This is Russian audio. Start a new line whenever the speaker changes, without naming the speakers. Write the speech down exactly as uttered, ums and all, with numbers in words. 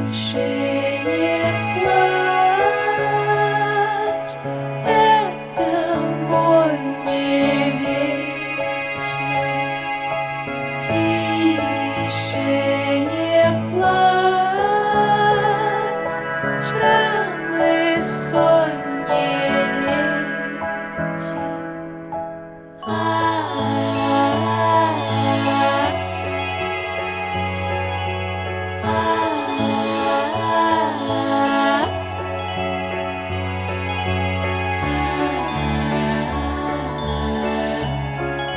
не плачь, это боль не вечная. Тише не плачь, шрам лицо не